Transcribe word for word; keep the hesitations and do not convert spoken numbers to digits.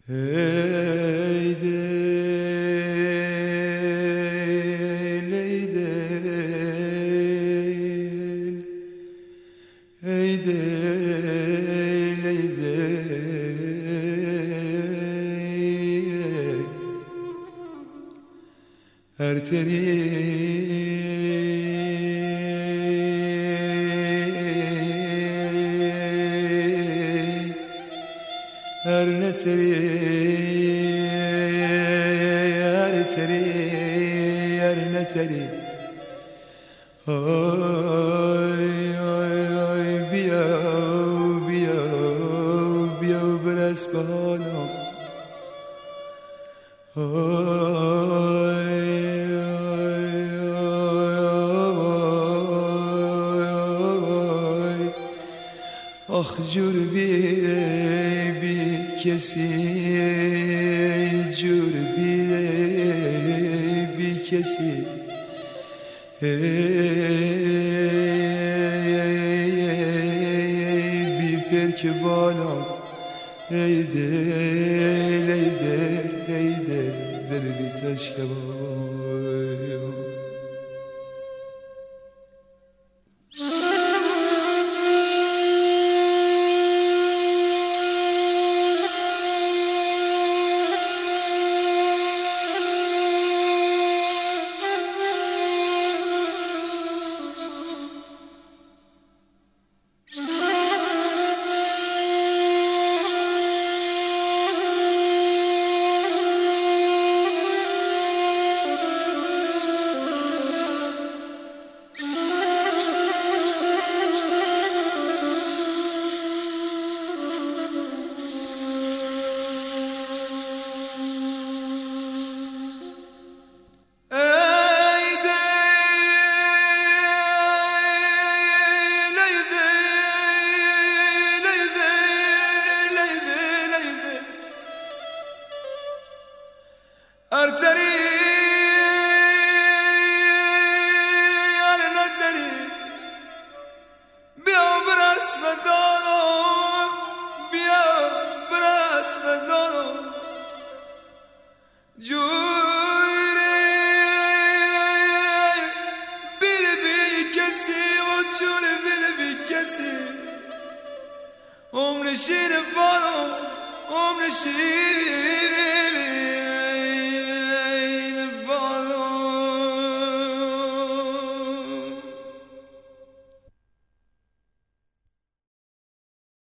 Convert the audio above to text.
ای دل ای دل ای دل ای دل هر تری هر نتری هر تری هر نتری آی آی آی بیا بیا بیا برس به حالم آی آی آی آخ جور بی بی کسی جور بی بی کسی بی پر که بالام ای دل ای دل ای دل دل بی تشک بابا ارتری ار نداری بیا برس و دانم بیا برس و دانم جوری بیل بی کسی و جوری بیل بی کسی عمر شیر بانم عمر شیر